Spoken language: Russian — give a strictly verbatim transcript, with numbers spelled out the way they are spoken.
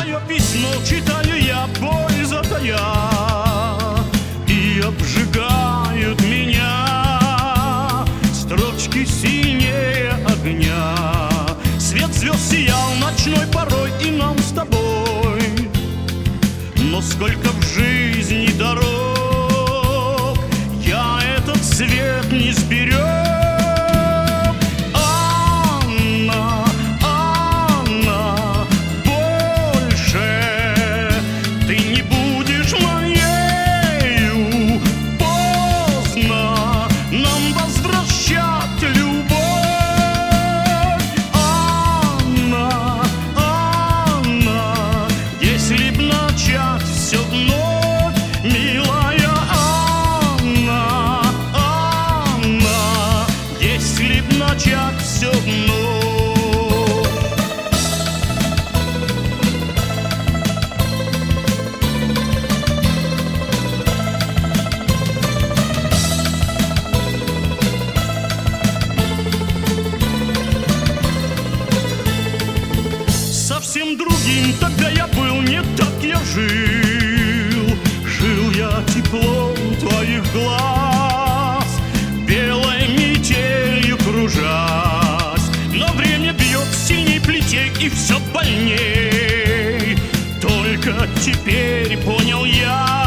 твое письмо читаю я, боль затая, и обжигают меня строчки синее огня. Свет звезд сиял ночной порой и нам с тобой, но сколько в жизни дорог я этот свет не сберег. Анна, Анна, больше ты не будешь моею. Поздно нам возвращать любовь. Анна, Анна, если б начать все вновь, милая Анна, Анна, если б начать все вновь. Совсем другим тогда я был, не так я жил. Жил я теплом твоих глаз, белой метелью кружась. Но время бьет синей плетей, и все больней. Только теперь понял я,